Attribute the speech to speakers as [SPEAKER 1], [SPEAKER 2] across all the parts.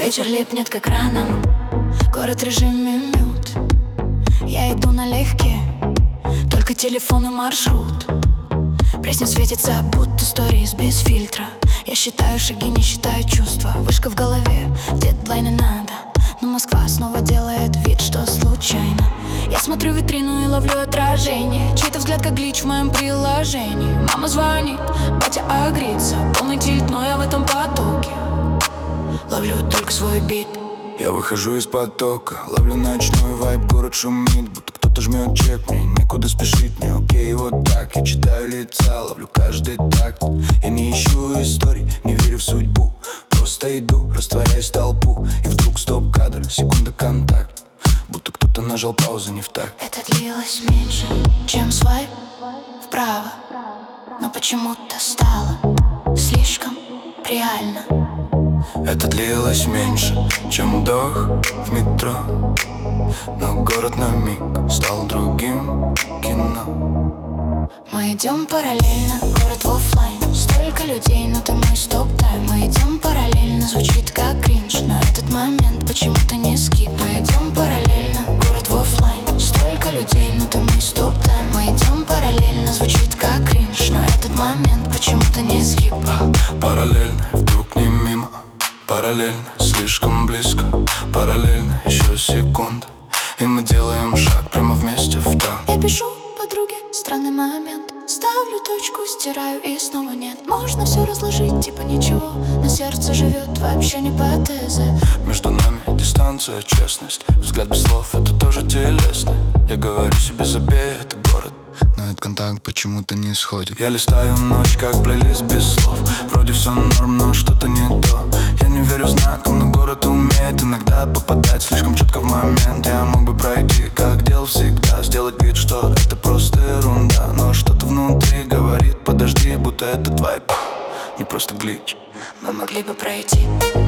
[SPEAKER 1] Вечер липнет к экранам, город в режиме мют. Я иду налегке, только телефон и маршрут. Пресня светится, будто сторис без фильтра. Я считаю шаги, не считаю чувства. Вышка в голове, дедлайны надо. Но Москва снова делает вид, что случайно. Я смотрю в витрину и ловлю отражение. Чей-то взгляд как глич в моем приложении. Мама звонит, батя агрится. Полный тильт, но я в этом потоке. Ловлю только свой бит.
[SPEAKER 2] Я выхожу из потока, ловлю ночной вайб, город шумит, будто кто-то жмет чек. Мне некуда спешить, мне окей, вот так. Я читаю лица, ловлю каждый такт. Я не ищу историй, не верю в судьбу. Просто иду, растворяюсь в толпу. И вдруг стоп-кадр, секунда контакт. Будто кто-то нажал паузу не в такт.
[SPEAKER 1] Это длилось меньше, чем свайп вправо. Но почему-то стало слишком реально.
[SPEAKER 2] Это длилось меньше, чем вдох в метро. Но город на миг стал другим кино.
[SPEAKER 1] Мы идем параллельно, город в оффлайн. Столько людей, но ты мой стоп-тайм. Мы идем параллельно, звучит как кринж. Но этот момент почему-то не скип. Мы идем параллельно, город в оффлайн. Столько людей, но ты мой стоп-тайм. Мы идем параллельно, звучит как кринж. Но этот момент почему-то не скип.
[SPEAKER 2] Параллельно, вдруг не мимо. Параллельно, слишком близко. Параллельно, еще секунда. И мы делаем шаг прямо вместе в танк.
[SPEAKER 1] Я пишу подруге, странный момент. Ставлю точку, стираю и снова нет. Можно все разложить, типа ничего. На сердце живет вообще не по ТЗ.
[SPEAKER 2] Между нами дистанция, честность. Взгляд без слов, это тоже телесно. Я говорю себе, забей, это город. Но этот контакт почему-то не сходит. Я листаю ночь, как плейлист без слов. Вроде все норм, но что-то не то. Я не верю знакам, но город умеет иногда попадать слишком четко в момент. Я мог бы пройти, как делал всегда. Сделать вид, что это просто ерунда. Но что-то внутри говорит, подожди, будто этот вайб не просто глич.
[SPEAKER 1] Мы могли бы пройти.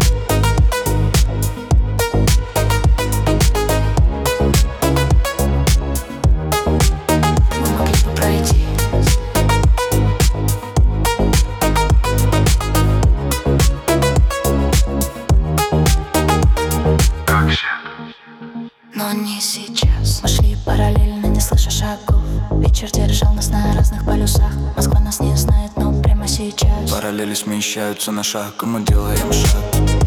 [SPEAKER 1] Но не сейчас. Мы шли параллельно, не слыша шагов. Вечер держал нас на разных полюсах. Москва нас не знает, но прямо сейчас
[SPEAKER 2] Параллели смещаются на шаг, и мы делаем шаг.